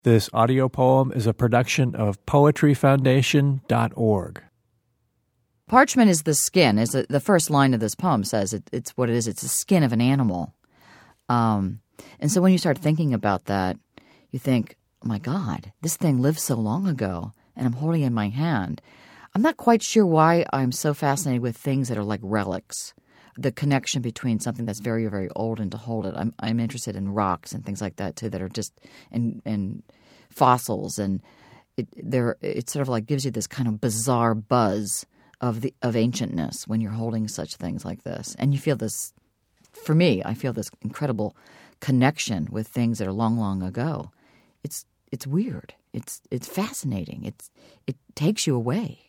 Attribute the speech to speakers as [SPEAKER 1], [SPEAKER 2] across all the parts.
[SPEAKER 1] This audio poem is a production of poetryfoundation.org.
[SPEAKER 2] Parchment is the skin. The first line of this poem says it's what it is. It's the skin of an animal. And so when you start thinking about that, you think, oh my God, this thing lived so long ago, and I'm holding it in my hand. I'm not quite sure why I'm so fascinated with things that are like relics. The connection between something that's very, very old and to hold it. I'm interested in rocks and things like that too that are just and fossils, and it sort of like gives you this kind of bizarre buzz of ancientness when you're holding such things like this, and you feel this. For me, I feel this incredible connection with things that are long, long ago. It's weird. It's fascinating. It takes you away.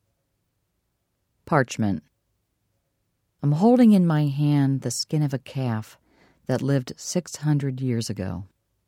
[SPEAKER 2] Parchment. I'm holding in my hand the skin of a calf that lived 600 years ago.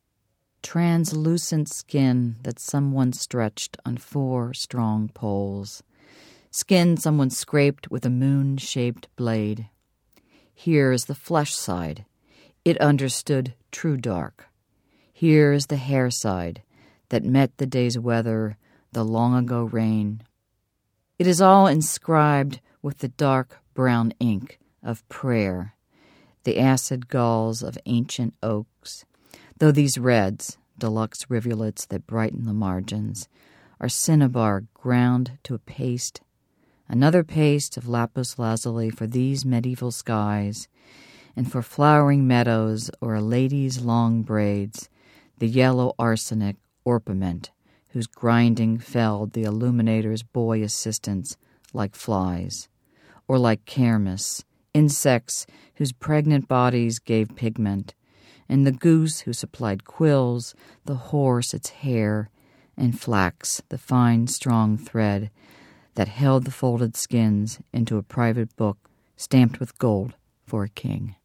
[SPEAKER 2] Translucent skin that someone stretched on 4 strong poles. Skin someone scraped with a moon-shaped blade. Here is the flesh side. It understood true dark. Here is the hair side that met the day's weather, the long-ago rain. It is all inscribed with the dark brown ink of prayer, the acid galls of ancient oaks, though these reds, deluxe rivulets that brighten the margins, are cinnabar ground to a paste, another paste of lapis lazuli for these medieval skies, and for flowering meadows or a lady's long braids, the yellow arsenic orpiment, whose grinding felled the illuminator's boy assistants like flies, or like kermes, insects whose pregnant bodies gave pigment, and the goose who supplied quills, the horse its hair, and flax, the fine, strong thread that held the folded skins into a private book stamped with gold for a king.